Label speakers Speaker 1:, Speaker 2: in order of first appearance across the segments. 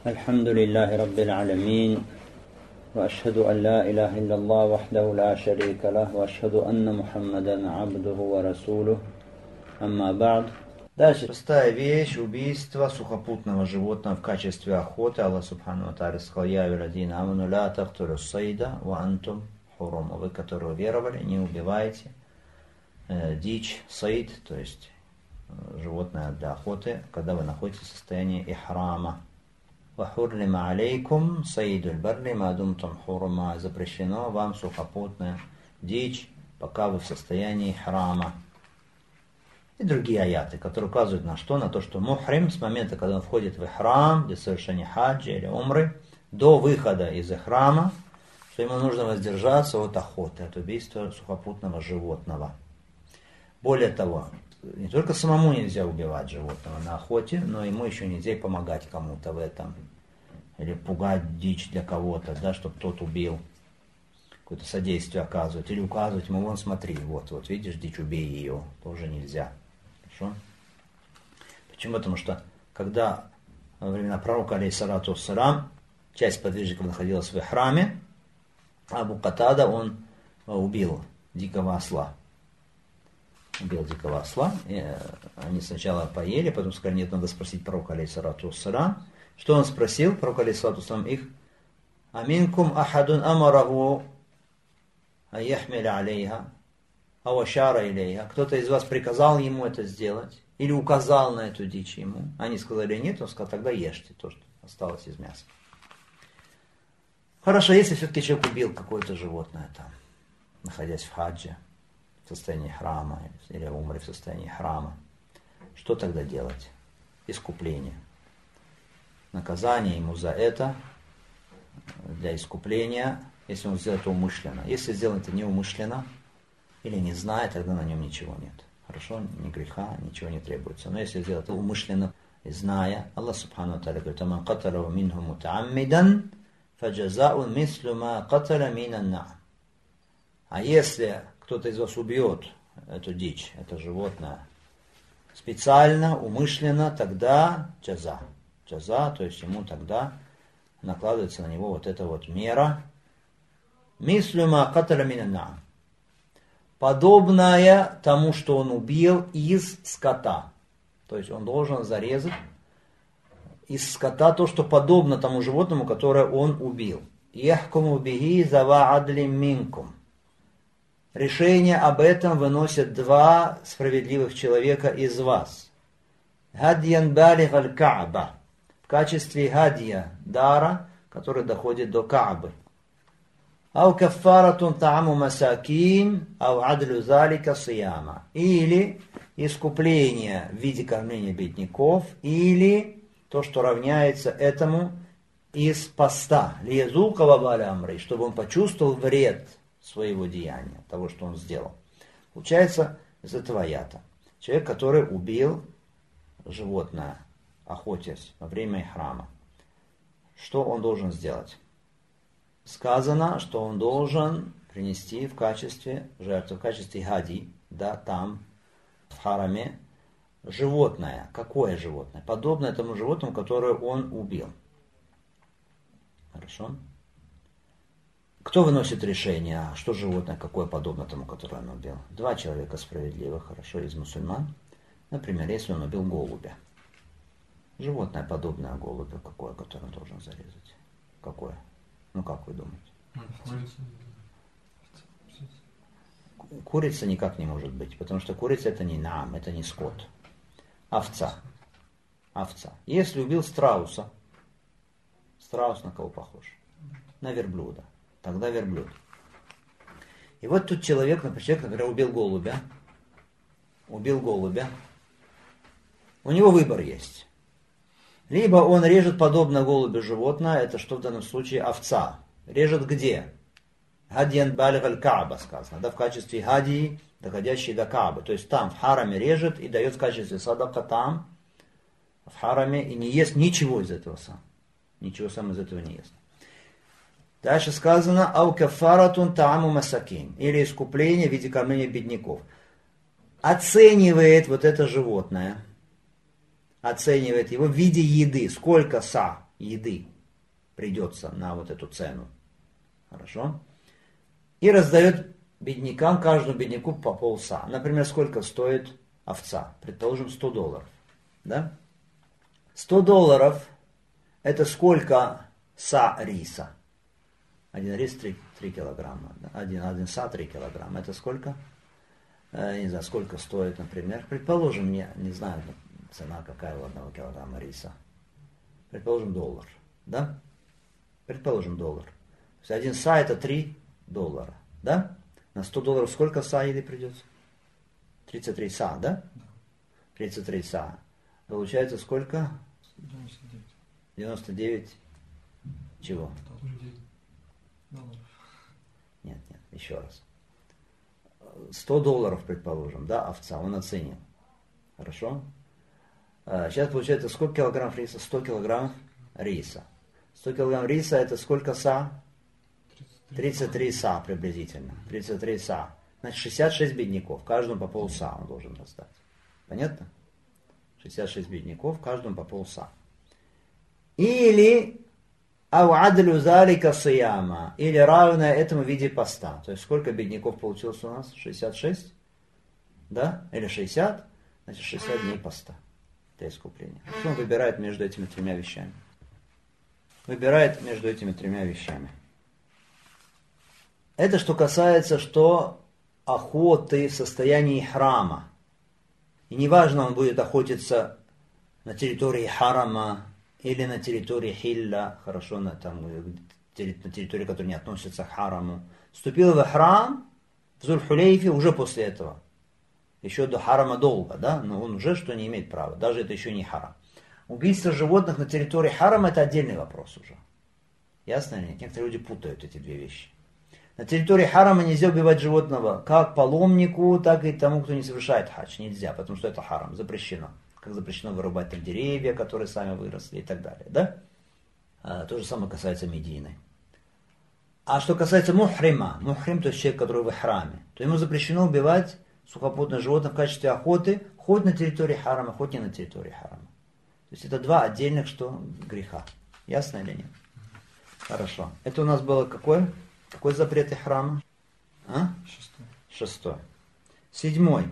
Speaker 1: الحمد لله رب العالمين وأشهد أن لا إله إلا الله وحده لا شريك له وأشهد أن محمدا عبده ورسوله أما بعد.
Speaker 2: Дальше. Простая вещь, убийство сухопутного животного в качестве охоты. Аллах Субхану ва Тааля сказал: «Я виладин аману ла тахтулю сайда ва антум хурум». Вы, которые веровали, не убивайте дичь, сайд, то есть животное для охоты, когда вы находитесь в состоянии ихрама. وَحُرِّمَ عَلَيْكُمْ صَيْدُ الْبَرِّ مَا دُمْتُمْ حُرُمًا. Запрещено вам сухопутная дичь, пока вы в состоянии храма. И другие аяты, которые указывают на что? На то, что мухрим с момента, когда он входит в храм для совершения хаджа или умры, до выхода из храма, что ему нужно воздержаться от охоты, от убийства сухопутного животного. Более того, не только самому нельзя убивать животного на охоте, но ему еще нельзя и помогать кому-то в этом. Или пугать дичь для кого-то, да, чтобы тот убил. Какое-то содействие оказывать. Или указывать ему: вон смотри, вот видишь дичь, убей ее. Тоже нельзя. Хорошо? Почему? Потому что когда во времена пророка, алейхиссалату вассалям, часть подвижников находилась в храме, Абу Катада, он убил дикого осла. Убил дикого осла. И они сначала поели, потом сказали: нет, надо спросить пророка, алейхиссалату вассалям. Что он спросил? Пророк, алейхиссалату вассалям, их: аминкум ахадун амараху аяхмиля алейха ау ашара илейха. Кто-то из вас приказал ему это сделать или указал на эту дичь ему? Они сказали: нет. Он сказал: тогда ешьте то, что осталось из мяса. Хорошо, если все-таки человек убил какое-то животное там, находясь в хаджи, в состоянии храма, или умре в состоянии храма, что тогда делать? Искупление. Наказание ему за это, для искупления, если он сделает это умышленно. Если сделает это неумышленно или не зная, тогда на нем ничего нет. Хорошо? Ни греха, ничего не требуется. Но если сделать это умышленно и зная, Аллах Субхану ва Тааля говорит: «Аман каталя минху мутааммидан фаджазау мислу ма каталя минан на'ам». А если кто-то из вас убьет эту дичь, это животное, специально, умышленно, тогда джаза. Джаза, то есть ему тогда накладывается на него вот эта вот мера. Мислю ма каталя минан на'ам. Подобное тому, что он убил из скота. То есть он должен зарезать из скота то, что подобно тому животному, которое он убил. Яхкуму бихи зава адлим минкум. Решение об этом выносят два справедливых человека из вас. Хадьян балиг аль-Кааба. В качестве хадья, дара, который доходит до Каабы. Ау каффаратун тааму масакин, ау адлю залика сияма. Или искупление в виде кормления бедняков, или то, что равняется этому из поста. Лиязука вабаля амри, чтобы он почувствовал вред своего деяния, того, что он сделал. Получается из этого аята. Человек, который убил животное, охотясь во время ихрама. Что он должен сделать? Сказано, что он должен принести в качестве жертвы, в качестве хади, да, там, в хараме, животное. Какое животное? Подобное тому животному, которое он убил. Хорошо? Кто выносит решение, что животное, какое подобно тому, которое он убил? Два человека справедливых, хорошо, из мусульман. Например, если он убил голубя. Животное, подобное голубю, какое, которое он должен зарезать? Какое? Ну, как вы думаете? Курица никак не может быть, потому что курица это не нам, это не скот. Овца. Овца. Если убил страуса, страус на кого похож? На верблюда. Тогда верблюд. И вот тут человек, например, убил голубя. Убил голубя. У него выбор есть. Либо он режет подобно голубю животное, это что в данном случае овца. Режет где? Хадьян балиг аль-Кааба сказано, да, в качестве хадии, доходящей до Каабы. То есть там в хараме режет и дает в качестве садака там, в хараме, и не ест ничего из этого сам. Ничего сам из этого не ест. Дальше сказано: ау кафаратун тааму масакин, или искупление в виде кормления бедняков. Оценивает вот это животное, оценивает его в виде еды. Сколько са еды придется на вот эту цену. Хорошо? И раздает беднякам, каждому бедняку по полса. Например, сколько стоит овца? Предположим, $100. Да? $100 это сколько са риса? Один рис 3 килограмма. Один са 3 килограмма. Это сколько? Не знаю, сколько стоит, например. Предположим, не знаю, цена какая у 1 килограмма риса. Предположим, $1. Да? Предположим, $1. То есть один са это $3. Да? На $100 сколько са еды придется? 33 са, да? 33 са. Получается сколько?
Speaker 3: 99.
Speaker 2: 99 чего?
Speaker 3: $.
Speaker 2: Нет, еще раз. $100, предположим, да, овца, он оценил. Хорошо? Сейчас получается сколько килограммов риса? 100 килограммов риса. 100 килограмм риса это сколько са? 33 са приблизительно. 33 са. Значит, 66 бедняков. Каждому по полса он должен раздать. Понятно? 66 бедняков, каждому по полса. Или ауадлю залика сияма. Или равное этому в виде поста. То есть сколько бедняков получилось у нас? 66? Да? Или 60? Значит, 60 дней поста для искупления. Что он выбирает между этими тремя вещами? Выбирает между этими тремя вещами. Это что касается, что охоты в состоянии храма. И неважно, он будет охотиться на территории харама или на территории хилля, хорошо, на территории, которая не относится к хараму. Вступил в храм в Зуль-Хулейфе уже после этого. Еще до харама долго, да, но он уже что не имеет права, даже это еще не харам. Убийство животных на территории харама это отдельный вопрос уже. Ясно или нет? Некоторые люди путают эти две вещи. На территории харама нельзя убивать животного как паломнику, так и тому, кто не совершает хадж. Нельзя, потому что это харам, запрещено. Как запрещено вырубать там деревья, которые сами выросли и так далее. Да? То же самое касается Медины. А что касается мухрима, мухрим, то есть человек, который в храме, то ему запрещено убивать сухопутное животное в качестве охоты, хоть на территории харама, хоть не на территории харама. То есть это два отдельных что греха. Ясно или нет? Хорошо. Это у нас было какое? Какой запрет храма? Шестой. Седьмой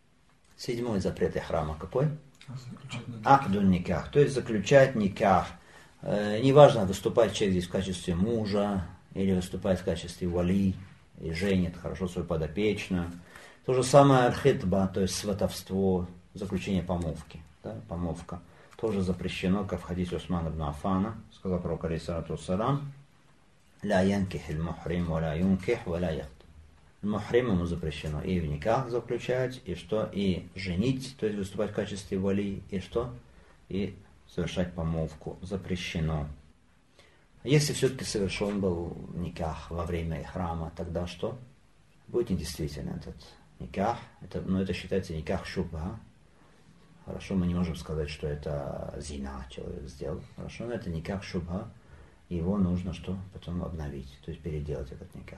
Speaker 2: запрет храма какой? Ахдун никах. То есть заключать никах. Неважно, выступает человек здесь в качестве мужа, или выступает в качестве вали, и женит хорошо свою подопечную. То же самое аль-хитба, то есть сватовство, заключение помолвки. Да, помолвка. Тоже запрещено, как в хадисе Усмана ибн Аффана, сказал пророк алейхиссалату вассалам: ля янких иль-мухрим, ва ля юнких, ва ля яхт. Мухрим ему запрещено и в никах заключать, и что? И женить, то есть выступать в качестве вали, и что? И совершать помолвку запрещено. Если все-таки совершен был никах во время храма, тогда что? Будет недействителен этот никах. Но это считается никах шубха. Хорошо, мы не можем сказать, что это зина человек сделал. Хорошо, но это никах шубха. Его нужно что? Потом обновить, то есть переделать этот никах.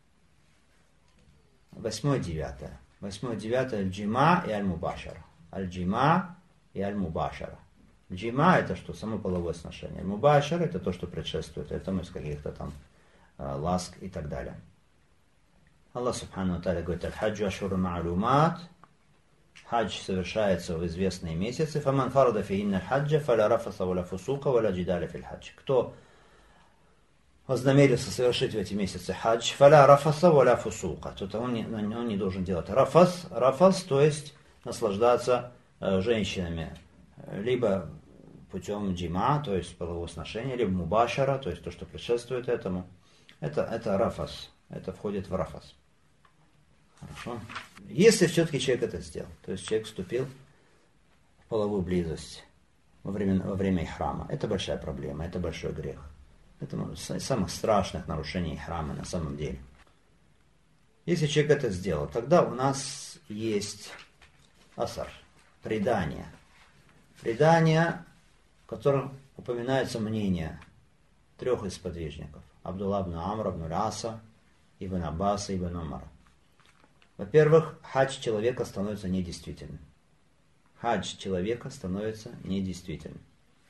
Speaker 2: 8-9. 8-9 аль-джима и аль-мубашара. Аль-джима и аль-мубашара. Джима это что? Само половое сношение. Аль-мубашара это то, что предшествует этому из каких-то там ласк и так далее. Аллах субхану ва тааля говорит: аль-хаджу ашхуру ма'лумат. Хадж совершается в известные месяцы. Фаман фарада фихинна аль-хаджа фаля рафаса валя фусука валя джидаля фил хадж. Кто вознамерился совершить в эти месяцы хадж, фаля рафаса валя фусука, то он не должен делать рафас, то есть наслаждаться женщинами, либо путем джима, то есть полового сношения, либо мубашара, то есть то, что предшествует этому. Это рафас, это входит в рафас. Хорошо. Если все-таки человек это сделал, то есть человек вступил в половую близость во время храма, это большая проблема, это большой грех. Это из самых страшных нарушений храма на самом деле. Если человек это сделал, тогда у нас есть асар, предание. Предание, в котором упоминается мнение трех из сподвижников: Абдулла ибн Амра ибн Аса, ибн Аббаса, ибн Умара. Во-первых, хадж человека становится недействительным. Хадж человека становится недействительным.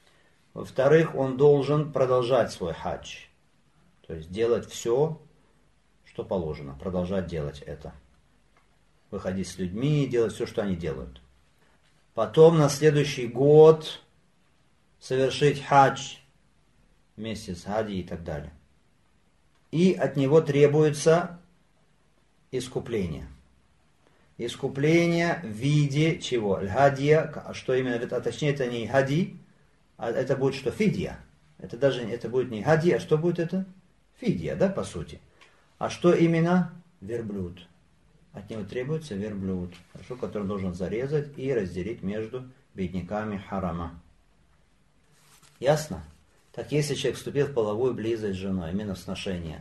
Speaker 2: Во-вторых, он должен продолжать свой хадж. То есть делать все, что положено. Продолжать делать это. Выходить с людьми и делать все, что они делают. Потом на следующий год совершить хадж вместе с хади и так далее. И от него требуется искупление. Искупление в виде чего? Аль-хадия, что именно, а точнее это не хади, а это будет что? Фидия. Это будет не хади, а что будет это? Фидия, да, по сути. А что именно? Верблюд. От него требуется верблюд, хорошо, который должен зарезать и разделить между бедняками харама. Ясно? Так если человек вступил в половую близость с женой, именно в сношение,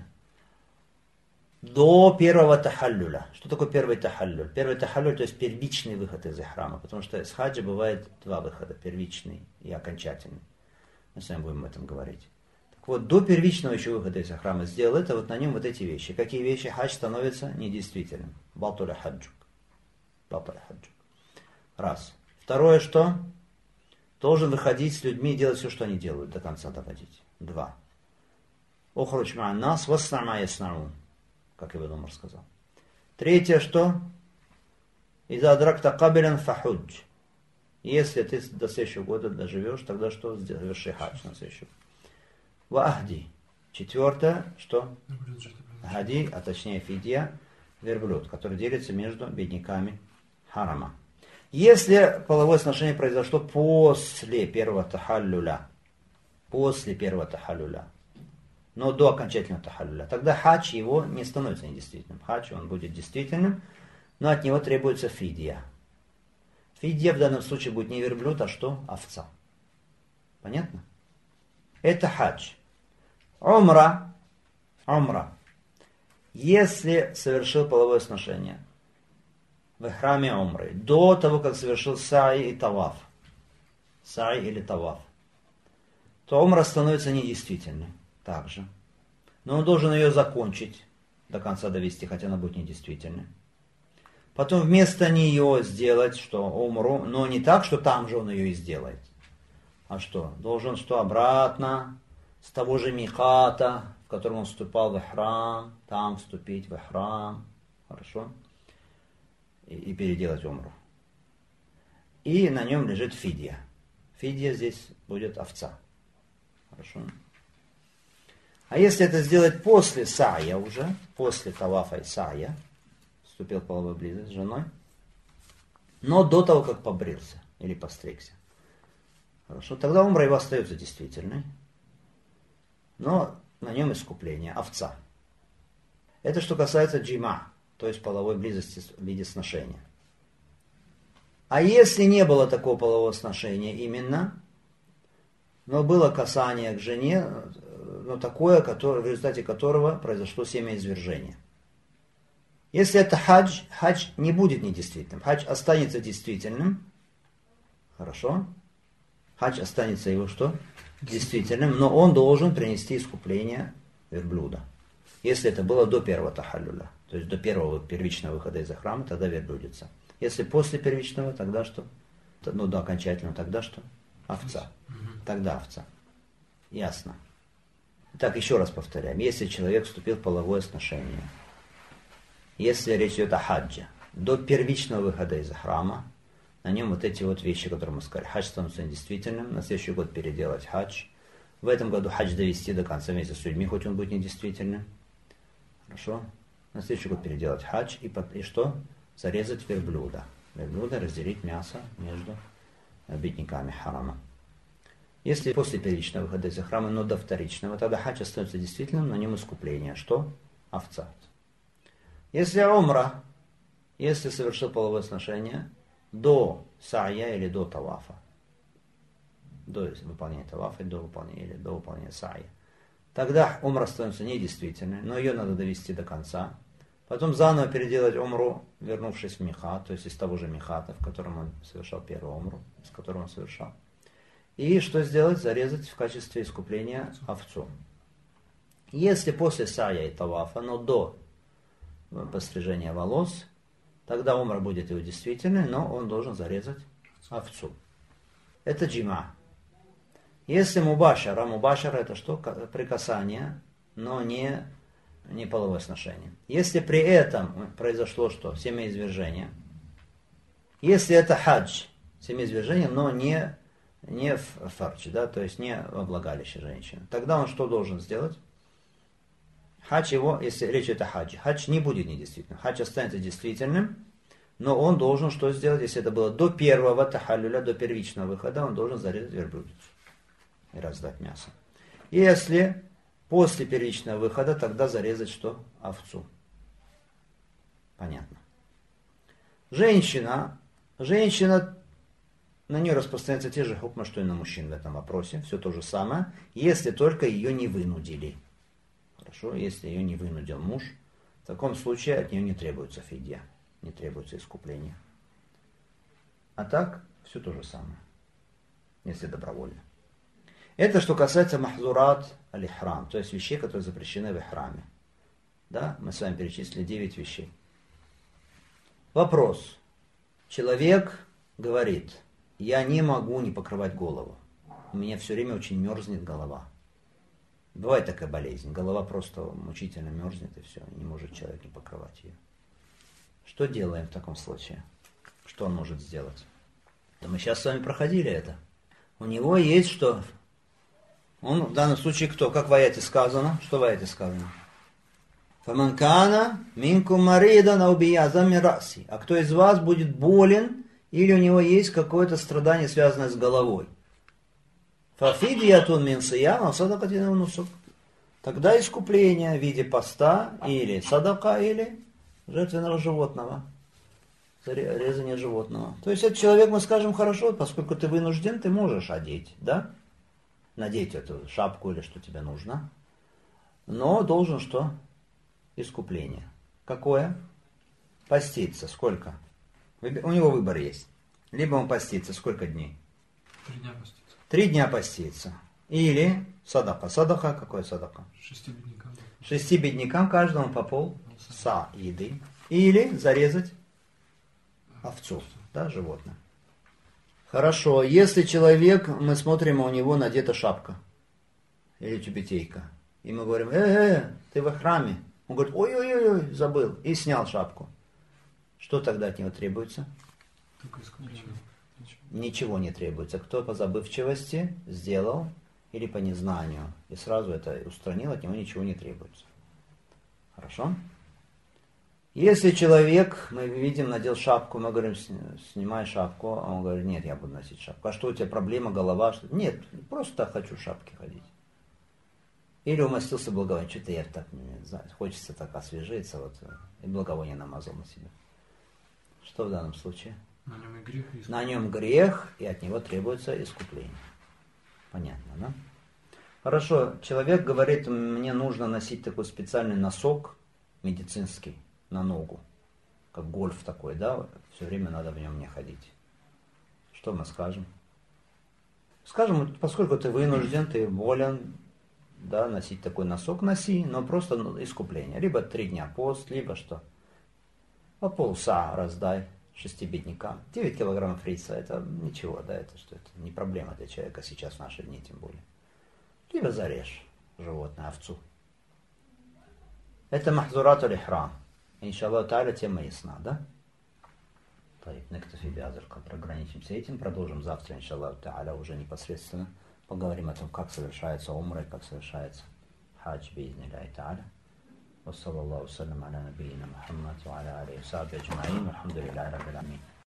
Speaker 2: до первого тахаллюля. Что такое первый тахаллюль? Первый тахаллюль, то есть первичный выход из ихрама, потому что с хаджа бывает два выхода, первичный и окончательный. Мы с вами будем об этом говорить. Так вот, до первичного еще выхода из ихрама сделал это, вот на нем вот эти вещи. Какие вещи? Хадж становится недействительным. Батуля хаджук. Батуля хаджук. Раз. Второе, что? Должен выходить с людьми и делать все, что они делают, до конца доводить. Два. Охруч ма'ан нас васна ма яснаун, как Ибн Умар сказал. Третье, что? Иза адракта кабилян фахудж. Если ты до следующего года доживешь, тогда что? Заверши хадж на следующий год. Ва ахди. Четвертое, что? Хади, а точнее фидия, верблюд, который делится между бедняками харама. Если половое сношение произошло после первого тахаллюля, но до окончательного тахаллюля, тогда хадж его не становится недействительным. Хадж он будет действительным, но от него требуется фидия. Фидия в данном случае будет не верблюд, а что? Овца. Понятно? Это хадж. Умра. Если совершил половое сношение в храме умры, до того, как совершил саи и таваф, саи или таваф, то умра становится недействительной также. Но он должен ее закончить, до конца довести, хотя она будет недействительной. Потом вместо нее сделать, что умру, но не так, что там же он ее и сделает. А что? Должен что? Обратно, с того же миката, в котором он вступал в храм, там вступить в храм. Хорошо? И переделать умру. И на нем лежит фидия. Фидия здесь будет овца. Хорошо? А если это сделать после сая уже, после тавафа и сая, вступил в половую близость с женой, но до того, как побрился или постригся, хорошо, тогда умра его остается действительной, но на нем искупление, овца. Это что касается джима, то есть половой близости в виде сношения. А если не было такого полового сношения именно, но было касание к жене, но такое, в результате которого произошло семяизвержение. Если это хадж, хадж не будет недействительным. Хадж останется действительным. Хорошо? Хадж останется его что? Действительным, но он должен принести искупление верблюда. Если это было до первого тахаллюля, то есть до первого первичного выхода из храма, тогда верблюдица. Если после первичного, тогда что? Ну, до окончательного, тогда что? Овца. Тогда овца. Ясно. Так, еще раз повторяем. Если человек вступил в половое сношение, если речь идет о хадже, до первичного выхода из храма, на нем вот эти вот вещи, которые мы сказали. Хадж становится недействительным, на следующий год переделать хадж. В этом году хадж довести до конца вместе с людьми, хоть он будет недействительным. Хорошо? На следующий год переделать хадж и что? Зарезать верблюда. Верблюда, разделить мясо между бедняками харама. Если после первичного выхода из храма, но до вторичного, тогда хадж остается действительным, на нем искупление. Что? Овца. Если умра, если совершил половое сношение до сая или до тавафа, до выполнения тавафа, до выполнения сая, тогда умра становится недействительной, но ее надо довести до конца. Потом заново переделать умру, вернувшись в михат, то есть из того же михата, в котором он совершал первую умру, с которого он совершал. И что сделать? Зарезать в качестве искупления овцу. Если после сая и тавафа, но до пострижения волос, тогда умра будет его действительной, но он должен зарезать овцу. Это джима. Если мубашара, мубашара это что? Прикасание, но не половое сношение. Если при этом произошло что? Семяизвержение. Если это хадж, семяизвержение, но не в фарче, да, то есть не во влагалище женщины. Тогда он что должен сделать? Хадж его, если речь идет о хаджи, хадж не будет недействительным. Хадж останется действительным, но он должен что сделать, если это было до первого тахаллюля, до первичного выхода, он должен зарезать верблюдицу и раздать мясо. Если после первичного выхода, тогда зарезать что? Овцу. Понятно. Женщина, на нее распространяются те же хукмы, что и на мужчин в этом вопросе. Все то же самое, если только ее не вынудили. Хорошо, если ее не вынудил муж, в таком случае от нее не требуется фидья, не требуется искупление. А так, все то же самое, если добровольно. Это что касается махзурат аль-ихрам, то есть вещей, которые запрещены в ихраме. Да, мы с вами перечислили 9 вещей. Вопрос. Человек говорит, я не могу не покрывать голову. У меня все время очень мерзнет голова. Бывает такая болезнь, голова просто мучительно мерзнет и все, не может человек не покрывать ее. Что делаем в таком случае? Что он может сделать? Да мы сейчас с вами проходили это. У него есть что? Он в данном случае кто? Как в аяте сказано? Что в аяте сказано? Фаманкана минкум маридан ау биязам мин раси. А кто из вас будет болен или у него есть какое-то страдание, связанное с головой? Фафидиятун мин сиям садакатин нусук. Тогда искупление в виде поста или садака, или жертвенного животного. Резание животного. То есть этот человек, мы скажем, хорошо, поскольку ты вынужден, ты можешь одеть, да? Надеть эту шапку или что тебе нужно. Но должен что? Искупление. Какое? Поститься. Сколько? У него выбор есть. Либо он постится. Сколько дней?
Speaker 3: 3 дня поститься.
Speaker 2: 3 дня поститься. Или садака. Садака какой садака?
Speaker 3: 6 беднякам.
Speaker 2: 6 беднякам, каждому по пол са еды. Или зарезать овцу, да, животное. Хорошо, если человек, мы смотрим, у него надета шапка или тюбетейка, и мы говорим, ты в храме. Он говорит, ой, забыл, и снял шапку. Что тогда от него требуется?
Speaker 3: Только искупление.
Speaker 2: Ничего не требуется. Кто по забывчивости сделал или по незнанию, и сразу это устранил, от него ничего не требуется. Хорошо? Если человек, мы видим, надел шапку, мы говорим, снимай шапку, а он говорит, нет, я буду носить шапку. А что у тебя проблема, голова? Что? Нет, просто хочу в шапке ходить. Или умастился благовонием, что-то я так, не знаю, хочется так освежиться, вот, и благовоние намазал на себя. Что в данном случае?
Speaker 3: На нем и грех, и искупление.
Speaker 2: На нем грех, и от него требуется искупление. Понятно, да? Хорошо, человек говорит, мне нужно носить такой специальный носок медицинский на ногу, как гольф такой, да, все время надо в нем мне ходить. Что мы скажем? Скажем, поскольку ты вынужден, ты волен, да, носить такой носок, носи, но просто искупление. Либо 3 дня пост, либо что? По полса раздай 6 беднякам. 9 килограммов риса, это ничего, да, это что, это не проблема для человека сейчас в наши дни, тем более. Либо зарежь животное, овцу. Это махзурат аль-ихрам. Иншаллах та'аля, тема ясна, да? Нектафи би'хадзал кадр. Ограничимся этим, продолжим завтра, иншаллах та'аля, уже непосредственно поговорим о том, как совершается умра и как совершается хадж би'изниллахи та'аля. Ва саллаллаху салям аля набийина Мухаммад ва аля алейхи ва сахбихи аджмаин. Алхамдулиллахи раббил аламин.